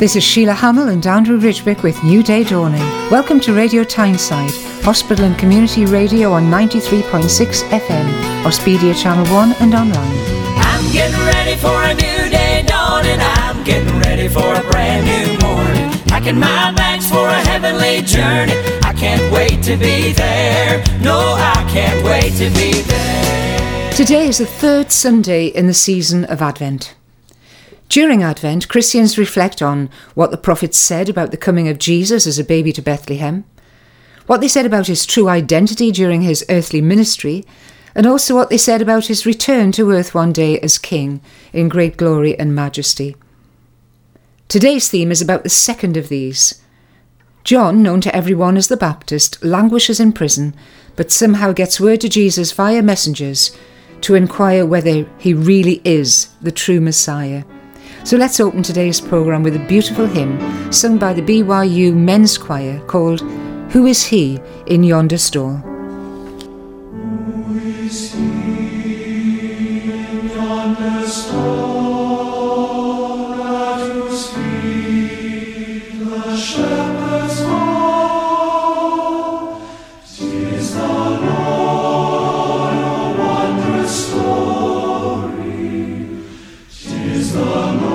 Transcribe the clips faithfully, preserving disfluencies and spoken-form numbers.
This is Sheila Hamill and Andrew Ridgewick with New Day Dawning. Welcome to Radio Tyneside, hospital and community radio on ninety-three point six F M, Auspedia Channel one and online. I'm getting ready for a new day dawning. I'm getting ready for a brand new morning. Packing my bags for a heavenly journey. I can't wait to be there. No, I can't wait to be there. Today is the third Sunday in the season of Advent. During Advent, Christians reflect on what the prophets said about the coming of Jesus as a baby to Bethlehem, what they said about his true identity during his earthly ministry, and also what they said about his return to earth one day as King in great glory and majesty. Today's theme is about the second of these. John, known to everyone as the Baptist, languishes in prison, but somehow gets word to Jesus via messengers to inquire whether he really is the true Messiah. So let's open today's programme with a beautiful hymn sung by the B Y U Men's Choir called Who Is He in Yonder Stall? Who is he in yonder stall, at whose feet the shepherds fall? 'Tis the Lord, a wondrous story. 'Tis the Lord,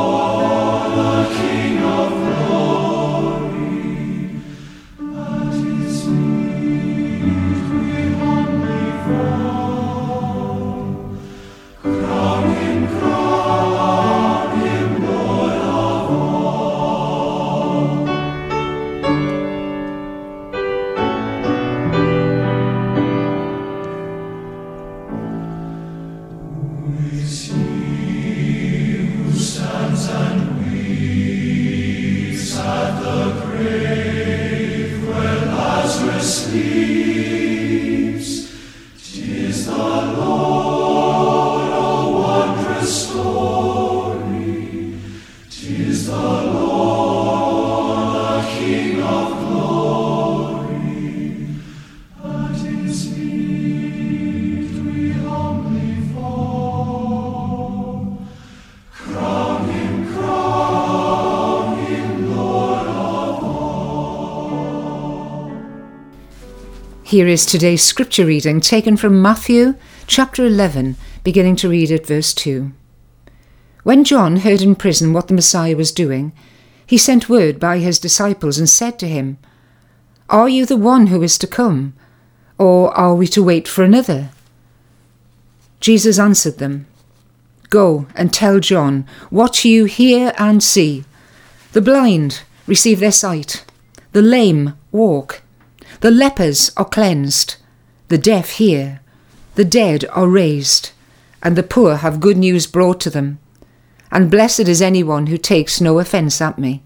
Here is today's scripture reading taken from Matthew chapter eleven, beginning to read at verse two. When John heard in prison what the Messiah was doing, he sent word by his disciples and said to him, "Are you the one who is to come, or are we to wait for another?" Jesus answered them, "Go and tell John what you hear and see. The blind receive their sight, the lame walk, the lepers are cleansed, the deaf hear, the dead are raised, and the poor have good news brought to them. And blessed is anyone who takes no offence at me."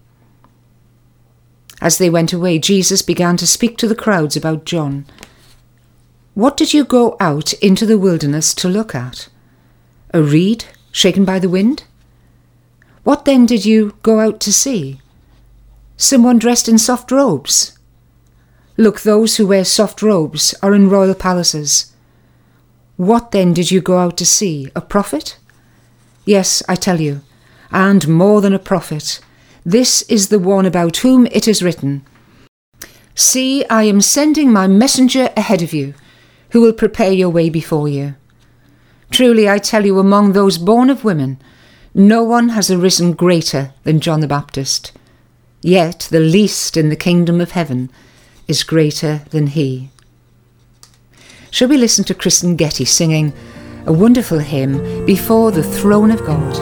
As they went away, Jesus began to speak to the crowds about John. "What did you go out into the wilderness to look at? A reed shaken by the wind? What then did you go out to see? Someone dressed in soft robes? Look, those who wear soft robes are in royal palaces. What then did you go out to see? A prophet? Yes, I tell you, and more than a prophet. This is the one about whom it is written, 'See, I am sending my messenger ahead of you, who will prepare your way before you.' Truly, I tell you, among those born of women, no one has arisen greater than John the Baptist. Yet the least in the kingdom of heaven is greater than he." Shall we listen to Kristen Getty singing a wonderful hymn, Before the Throne of God?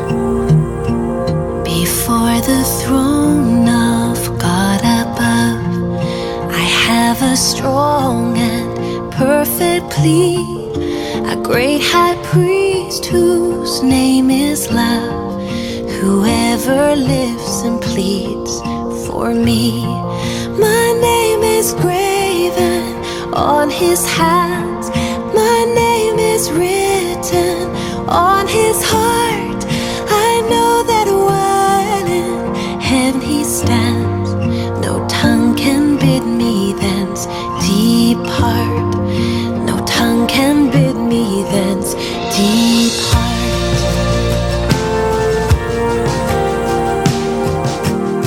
Before the throne of God above, I have a strong and perfect plea, a great high priest whose name is love, whoever lives and pleads for me. My name is graven on his hands, my name is written on his heart. I know that while in heaven he stands, no tongue can bid me thence depart, no tongue can bid me thence depart.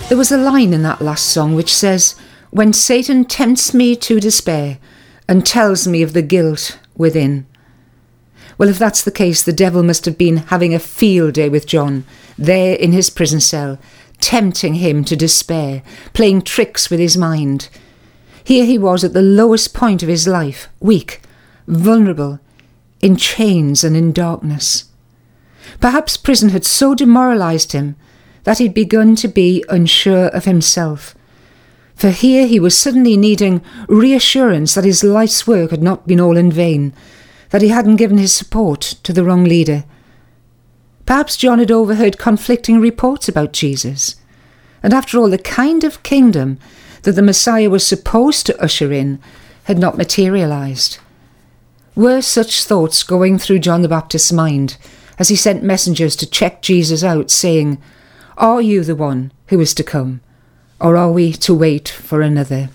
There was a line in that last song which says, "When Satan tempts me to despair and tells me of the guilt within." Well, if that's the case, the devil must have been having a field day with John, there in his prison cell, tempting him to despair, playing tricks with his mind. Here he was at the lowest point of his life, weak, vulnerable, in chains and in darkness. Perhaps prison had so demoralised him that he'd begun to be unsure of himself. For here he was suddenly needing reassurance that his life's work had not been all in vain, that he hadn't given his support to the wrong leader. Perhaps John had overheard conflicting reports about Jesus, and after all, the kind of kingdom that the Messiah was supposed to usher in had not materialised. Were such thoughts going through John the Baptist's mind as he sent messengers to check Jesus out, saying, "Are you the one who is to come, or are we to wait for another?"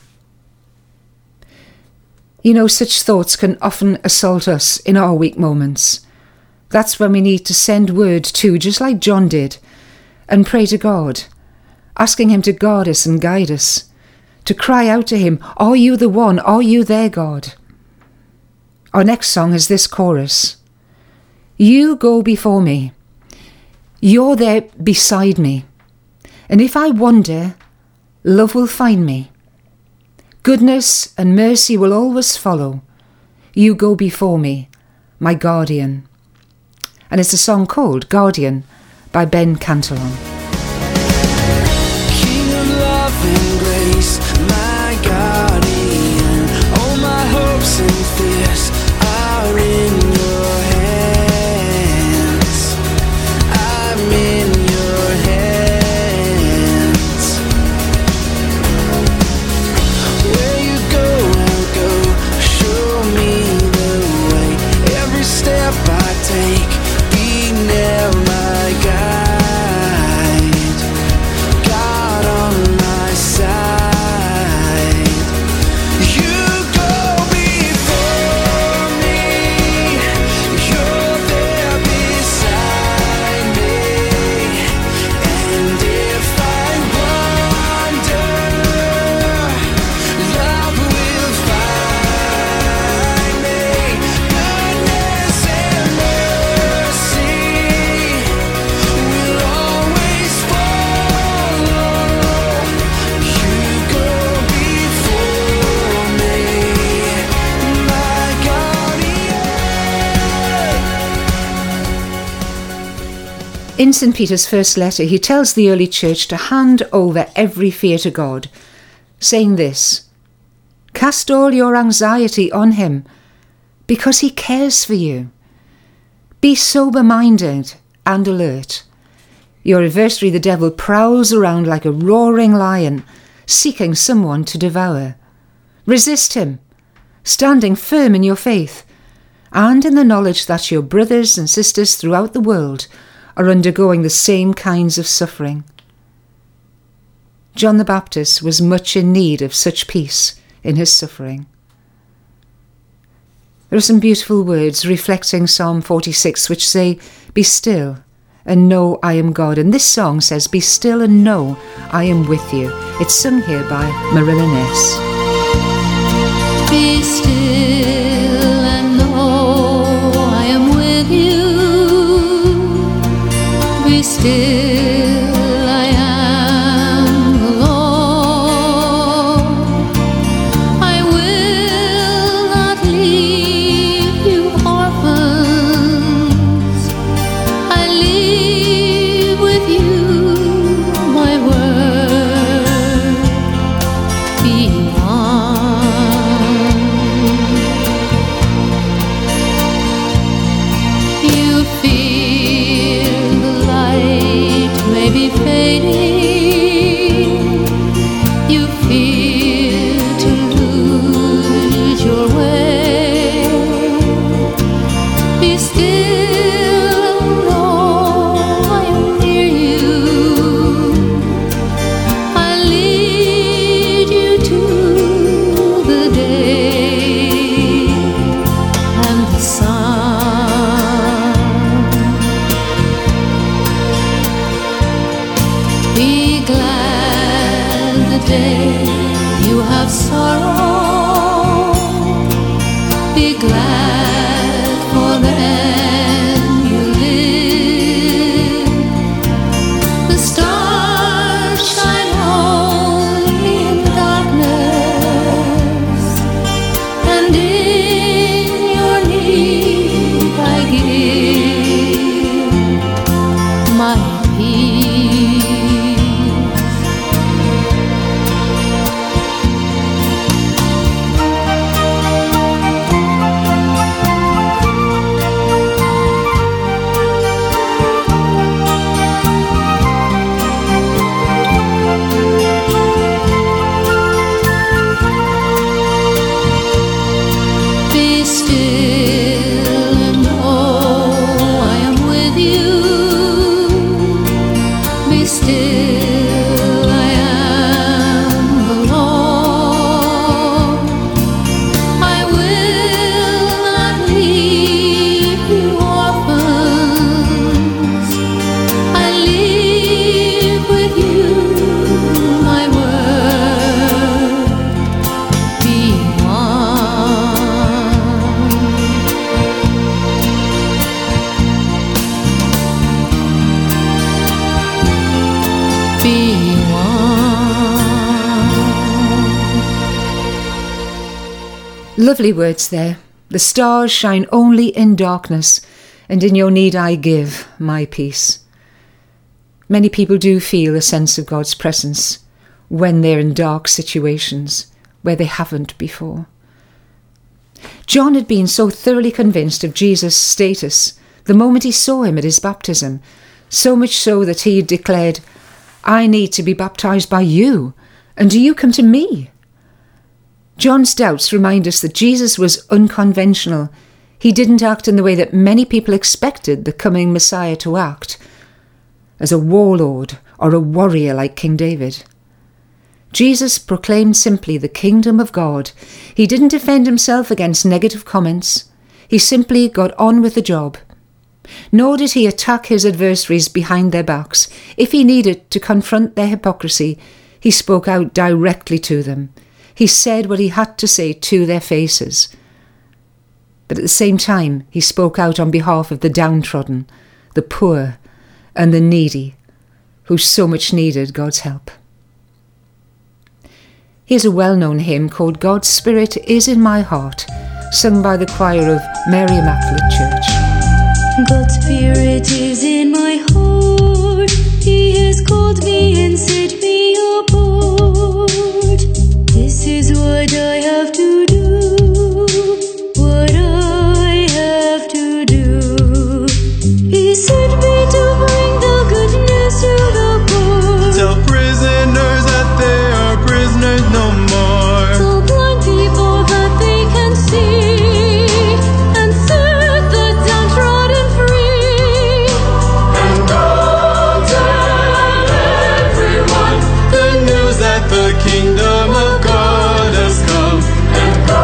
You know, such thoughts can often assault us in our weak moments. That's when we need to send word to, just like John did, and pray to God, asking him to guard us and guide us, to cry out to him, "Are you the one? Are you there, God?" Our next song is this chorus: "You go before me, you're there beside me, and if I wander, love will find me. Goodness and mercy will always follow. You go before me, my guardian." And it's a song called Guardian by Ben Cantillon. King of love and grace, my guardian, all my hopes and fears are in your hands. I'm in your hands. Where you go, I'll go. Show me the way. Every step I take, be near my guide. God on my side. You go before me. You're there beside me. And if I wander, love will find me. Goodness and mercy will always follow. You go before me, my guardian. In Saint Peter's first letter, he tells the early church to hand over every fear to God, saying this: "Cast all your anxiety on him, because he cares for you. Be sober-minded and alert. Your adversary, the devil, prowls around like a roaring lion, seeking someone to devour. Resist him, standing firm in your faith, and in the knowledge that your brothers and sisters throughout the world are undergoing the same kinds of suffering." John the Baptist was much in need of such peace in his suffering. There are some beautiful words reflecting Psalm forty-six which say, "Be still and know I am God." And this song says, "Be still and know I am with you." It's sung here by Marilla Ness. Be still and know I am with you. Be still, I am the Lord. I will not leave you orphans. I leave with you my word. Be one. and in your need I give my peace. Lovely words there. The stars shine only in darkness, and in your need I give my peace. Many people do feel a sense of God's presence when they're in dark situations where they haven't before. John had been so thoroughly convinced of Jesus' status the moment he saw him at his baptism, so much so that he declared, I need to be baptized by you, and do you come to me? John's doubts remind us that Jesus was unconventional. He didn't act in the way that many people expected the coming Messiah to act, as a warlord or a warrior like King David. Jesus proclaimed simply the kingdom of God. He didn't defend himself against negative comments. He simply got on with the job. Nor did he attack his adversaries behind their backs. If he needed to confront their hypocrisy, he spoke out directly to them. He said what he had to say to their faces. But at the same time, he spoke out on behalf of the downtrodden, the poor, and the needy, who so much needed God's help. Here's a well-known hymn called God's Spirit is in My Heart, sung by the choir of Mary Immaculate Church. God's Spirit is in my heart. He has called me and set me apart. This is what I have to do, what I have to do. He sent me to bring the good news to the poor. Tell prisoners that they are prisoners no more. Tell blind people that they can see, and set the downtrodden free. And go tell everyone the news that the kingdom of God has come. And go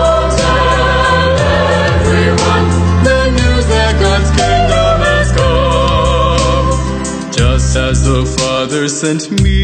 tell everyone the news that God's kingdom has come. Just as the Father sent me,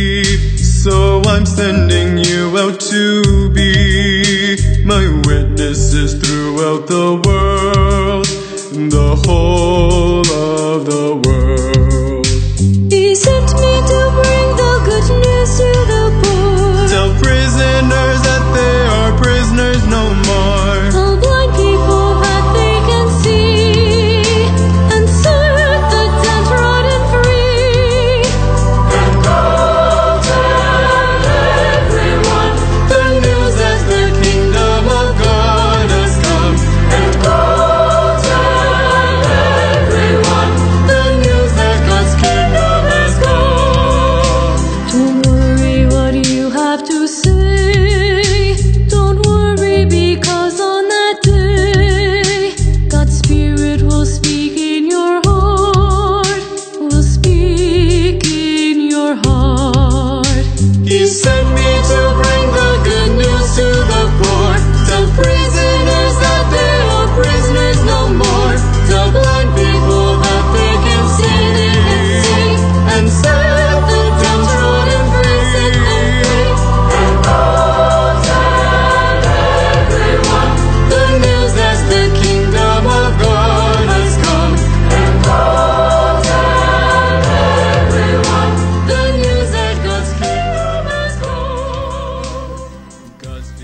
so I'm sending you out to be my witnesses throughout the world, the whole of the world. He sent me to bring the good news to the poor. Tell prisoners that they are prisoners no more. Tell blind people that they can see, and set the downtrodden free. And go tell everyone the news that the kingdom of God has come. And go tell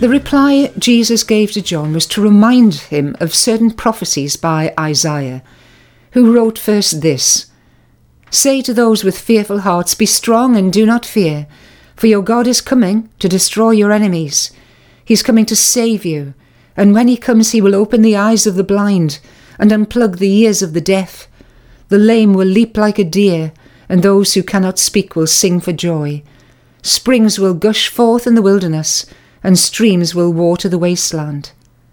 The reply Jesus gave to John was to remind him of certain prophecies by Isaiah, who wrote first this: "Say to those with fearful hearts, be strong and do not fear, for your God is coming to destroy your enemies. He's coming to save you, and when he comes he will open the eyes of the blind and unplug the ears of the deaf. The lame will leap like a deer, and those who cannot speak will sing for joy. Springs will gush forth in the wilderness, and streams will water the wasteland."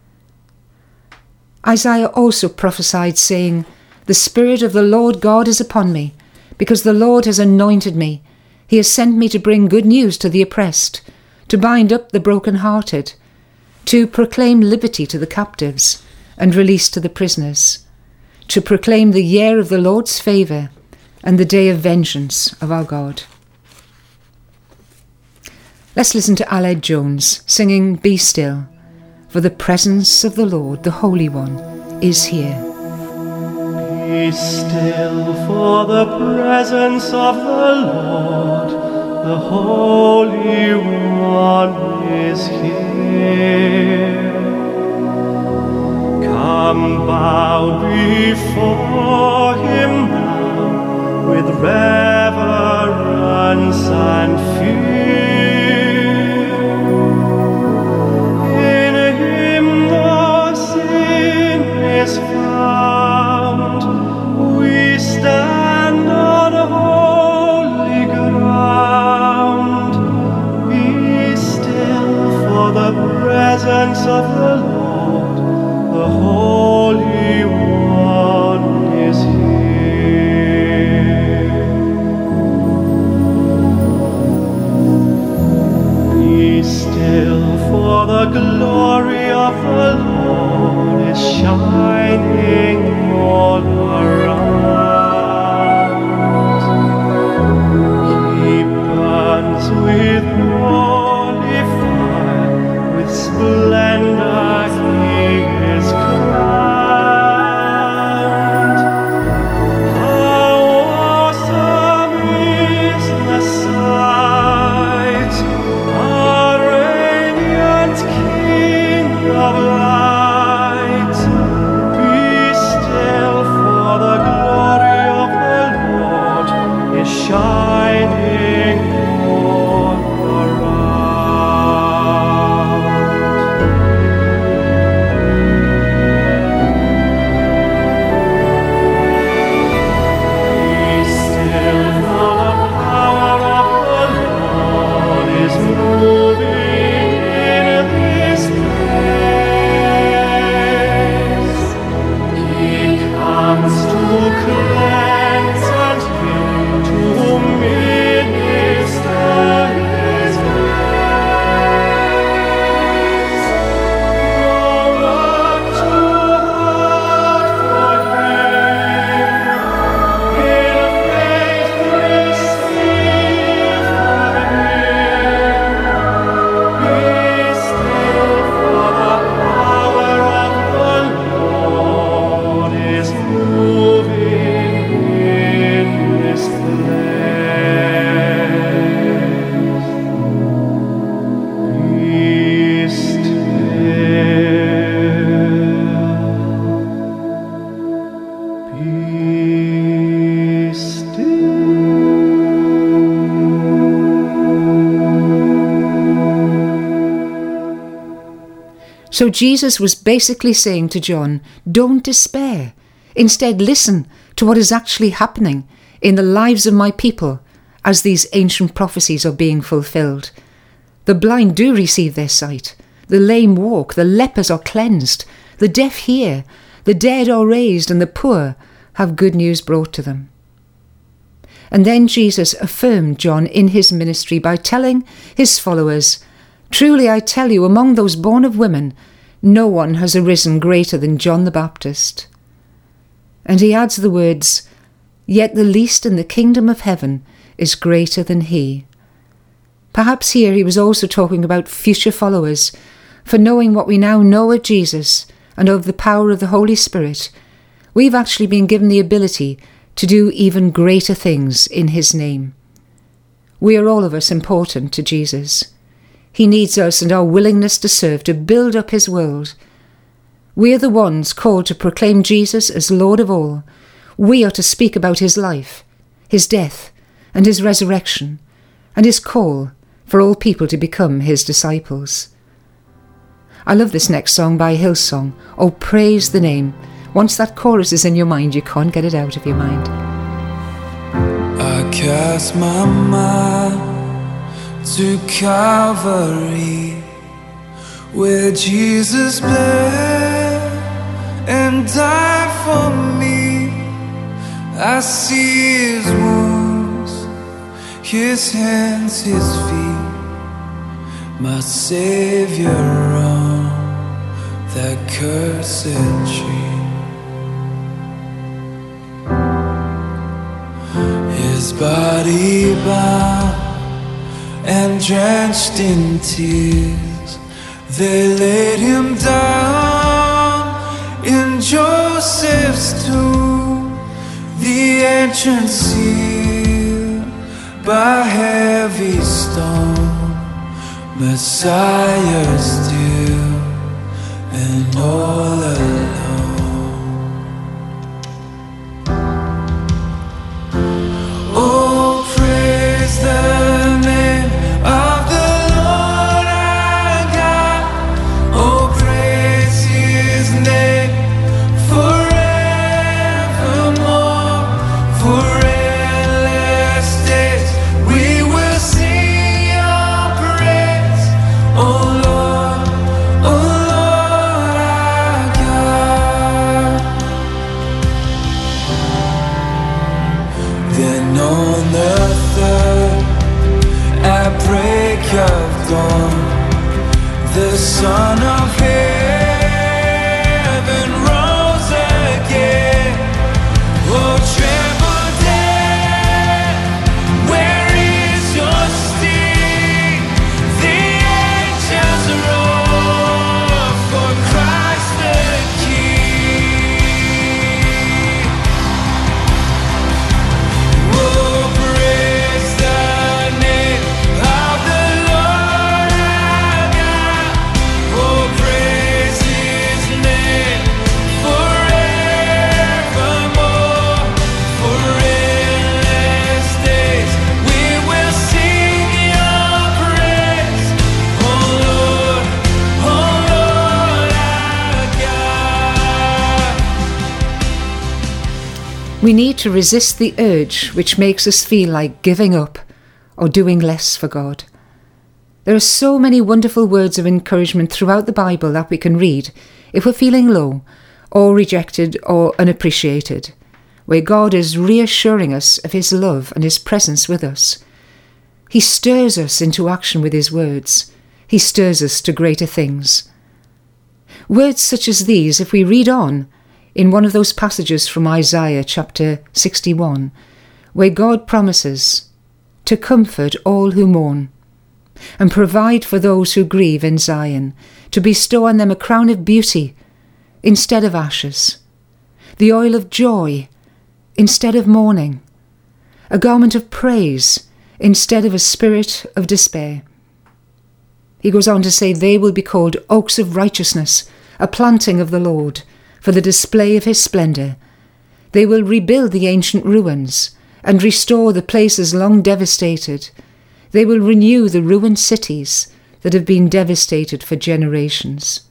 Isaiah also prophesied, saying, "The Spirit of the Lord God is upon me, because the Lord has anointed me. He has sent me to bring good news to the oppressed, to bind up the broken-hearted, to proclaim liberty to the captives, and release to the prisoners, to proclaim the year of the Lord's favour, and the day of vengeance of our God." Let's listen to Aled Jones singing "Be Still," for the presence of the Lord, the Holy One, is here. Be still, for the presence of the Lord, the Holy One, is here. Come bow before him now with reverence and fear. Is found. We stand on holy ground. Be still, for the presence of the Lord, the Holy One, is here. Be still, for the glory of the Lord is shining all around. He burns with holy fire, with splendor he is crowned. How awesome is the sight, our radiant King of light. Be still, for the glory of the Lord is shining all around. Be still, for the power of the Lord is moving in this place. He comes to cleanse and heal, to minister his grace. No one too hard for him. In faith receive from him. Be still, for the power of the Lord is moving in this place. Be still. Be still. So Jesus was basically saying to John, don't despair. Instead, listen to what is actually happening in the lives of my people as these ancient prophecies are being fulfilled. The blind do receive their sight. The lame walk. The lepers are cleansed. The deaf hear. The dead are raised, and the poor have good news brought to them. And then Jesus affirmed John in his ministry by telling his followers, "Truly I tell you, among those born of women, no one has arisen greater than John the Baptist." And he adds the words, "Yet the least in the kingdom of heaven is greater than he." Perhaps here he was also talking about future followers, for knowing what we now know of Jesus and of the power of the Holy Spirit, we've actually been given the ability to do even greater things in his name. We are all of us important to Jesus. He needs us and our willingness to serve to build up his world. We are the ones called to proclaim Jesus as Lord of all. We are to speak about his life, his death, and his resurrection, and his call for all people to become his disciples. I love this next song by Hillsong, Oh Praise the Name. Once that chorus is in your mind, you can't get it out of your mind. I cast my mind to Calvary, where Jesus bled and died for me. I see his wounds, his hands, his feet, my Savior on that cursed tree. His body bound and drenched in tears, they laid him down in Joseph's tomb, the entrance sealed by heavy stone, Messiah still and all alone. Oh, praise the name of the Lord our God. Oh, praise his name forevermore. For endless days we will sing your praise. Oh Lord, oh Lord our God. Then on the third, at break of dawn, the Son of Heaven rose again. Oh, tremble death, where is your sting? The angels roar for Christ the King. Oh, praise the name of the Lord our God. Oh, praise his name forevermore. For endless days we will sing your praise. Oh Lord, oh Lord our God. We need to resist the urge which makes us feel like giving up or doing less for God. There are so many wonderful words of encouragement throughout the Bible that we can read if we're feeling low or rejected or unappreciated, where God is reassuring us of his love and his presence with us. He stirs us into action with his words. He stirs us to greater things. Words such as these, if we read on in one of those passages from Isaiah chapter sixty-one, where God promises to comfort all who mourn and provide for those who grieve in Zion, to bestow on them a crown of beauty instead of ashes, the oil of joy instead of mourning, a garment of praise instead of a spirit of despair. He goes on to say, they will be called oaks of righteousness, a planting of the Lord, for the display of his splendour. They will rebuild the ancient ruins and restore the places long devastated. They will renew the ruined cities that have been devastated for generations.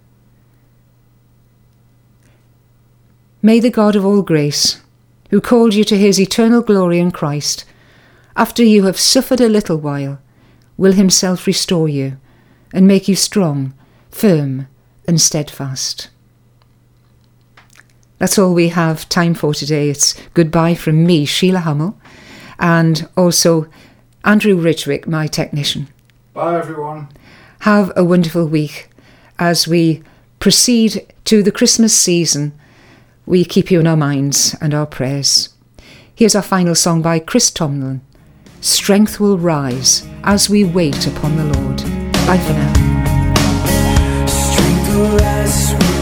May the God of all grace, who called you to his eternal glory in Christ, after you have suffered a little while, will himself restore you and make you strong, firm and steadfast. That's all we have time for today. It's goodbye from me, Sheila Hummel, and also Andrew Ridgwick, my technician. Bye, everyone. Have a wonderful week. As we proceed to the Christmas season, we keep you in our minds and our prayers. Here's our final song by Chris Tomlin. Strength will rise as we wait upon the Lord. Bye for now. Strength will rise.